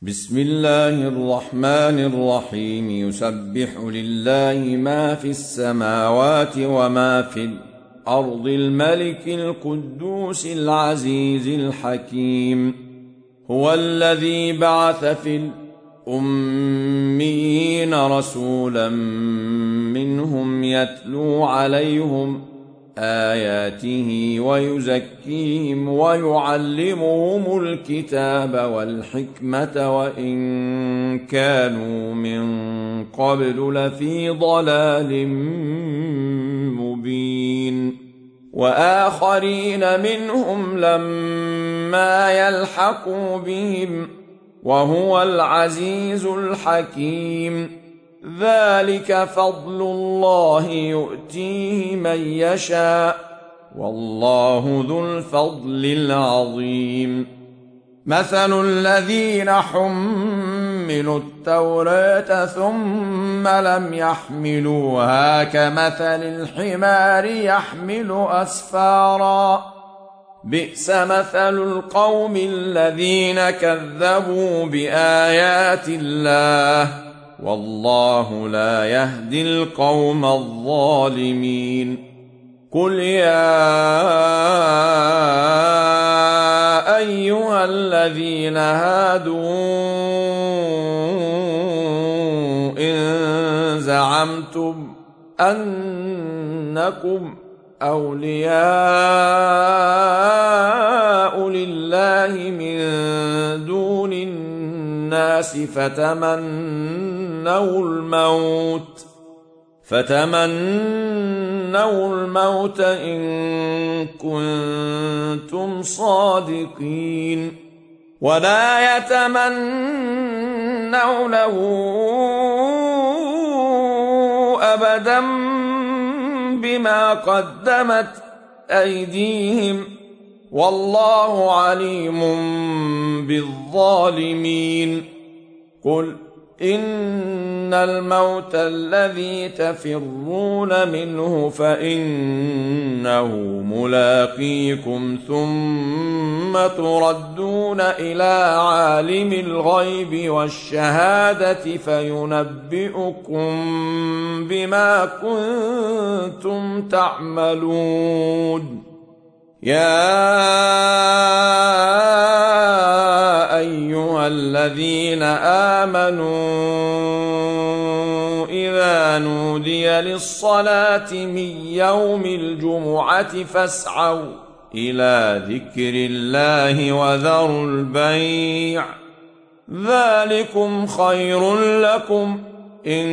بسم الله الرحمن الرحيم. يسبح لله ما في السماوات وما في الأرض الملك القدوس العزيز الحكيم. هو الذي بعث في الأميين رسولا منهم يتلو عليهم آياته ويزكيهم ويعلمهم الكتاب والحكمة وإن كانوا من قبل لفي ضلال مبين. وآخرين منهم لما يلحقوا بهم وهو العزيز الحكيم. ذلك فضل الله يؤتيه من يشاء والله ذو الفضل العظيم. مثل الذين حملوا التوراة ثم لم يحملوها كمثل الحمار يحمل أسفارا. بئس مثل القوم الذين كذبوا بآيات الله والله لا يهدي القوم الظالمين. قل يا أيها الذين هادوا إن زعمتم أنكم أولياء لله من دون الناس فتمنوا الموت إن كنتم صادقين ولا يتمنونه أبدا بما قدمت أيديهم والله عليم بالظالمين. قل إن الموت الذي تفرون منه فإنه ملاقيكم ثم تردون إلى عالم الغيب والشهادة فينبئكم بما كنتم تعملون. يا أيها الذين آمنوا إذا نودي للصلاة من يوم الجمعة فاسعوا إلى ذكر الله وذروا البيع ذلكم خير لكم إن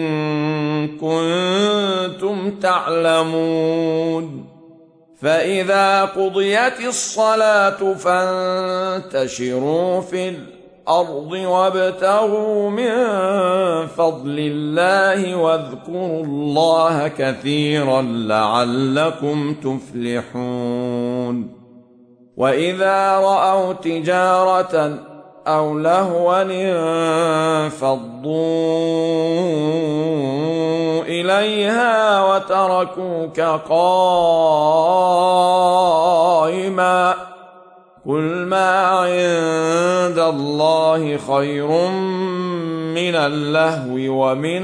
كنتم تعلمون. فإذا قضيت الصلاة فانتشروا في الأرض وابتغوا من فضل الله واذكروا الله كثيرا لعلكم تفلحون. وإذا رأوا تجارة أو لهوا انفضوا إليها وتركوك قائما. قل ما عند الله خير من اللهو ومن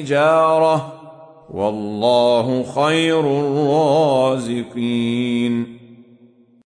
التجارة والله خير الرازقين.